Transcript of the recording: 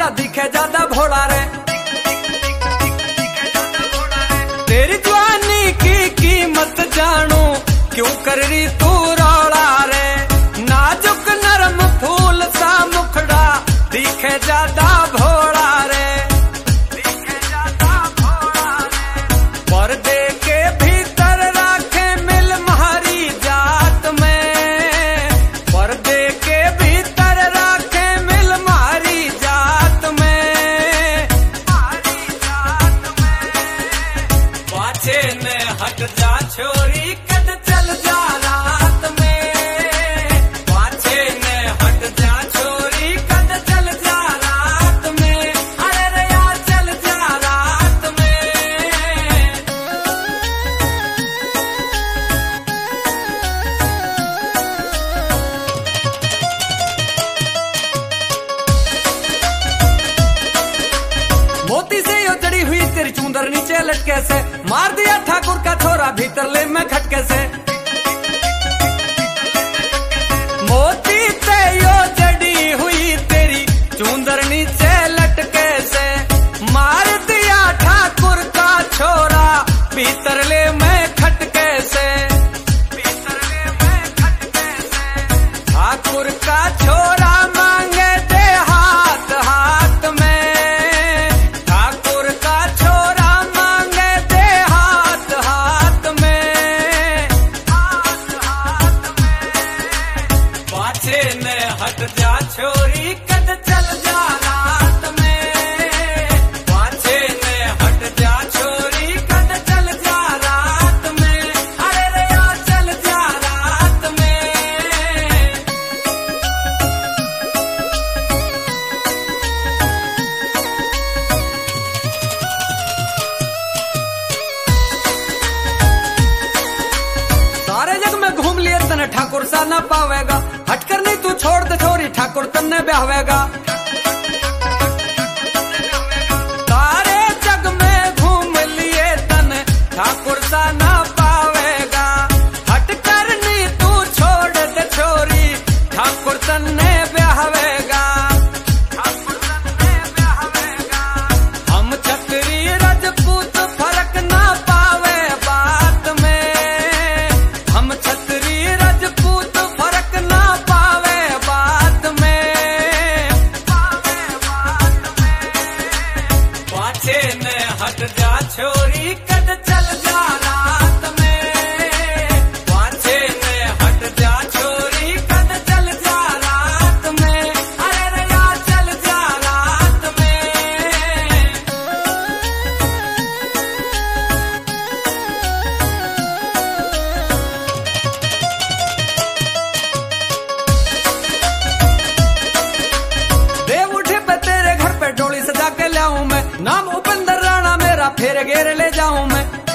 मुखड़ा दिखे ज्यादा भोला रे। तेरी जवानी की कीमत जानू क्यों कर रही तू रौला रे। नाजुक नरम फूल सा मुखड़ा दिखे ज्यादा भोला रे। पर्दे के भीतर राखे मिल म्हारी जात में। पर्दे के भीतर राखे मिल म्हारी जात में। पाछे ने हट जा छोरी कद चल जा रात में। पाछे ने हट जा छोरी कद चल जा रात में। अरे रया चल जा रात में। मोती से यो जड़ी हुई तेरी चूंदर नीचे लटके से। मार दिया ठाकुर का छोरा भीतर ले में खटके से। मोती से यो जड़ी हुई तेरी चूंदर नीचे लटके से। मार दिया ठाकुर का छोरा भीतर ले में खटके से। ठाकुर का छोरा मांगे दे हाथ हाथ में। ठाकुर का छोरा मांगे दे हाथ हाथ में। पाछे ने हट जा छोरी कद चल जा रात में। पाछे ने हट जा छोरी कद चल जा रात में। अरे रया चल जा रात में। सारे जग में घूम लिए तने ठाकुर सा ना पावेगा। हटकर नहीं तू छोड़ दे छोरी ठाकुर तन्ने ब्याहवेगा। सारे जग में घूम लिए तने ठाकुर सा ना पावेगा। हटकर नहीं तू छोड़ दे छोरी ठाकुर तन्ने ब्याहवेगा। हम छतरी रजपूत फर्क ना पावे बात में। हम छतरी रजपूत फर्क ना पावे बात में। पाछे ने हट जा छोरी कद चल जा रात में। पाछे ने हट जा छोरी कद चल जा रात में। अरे रया चल जा रात में। देव उठे पे तेरे घर पे डोली सजा के लाऊं मैं। नाम उपेंद्र राणा मेरा फेर घेर ले जाऊं मैं।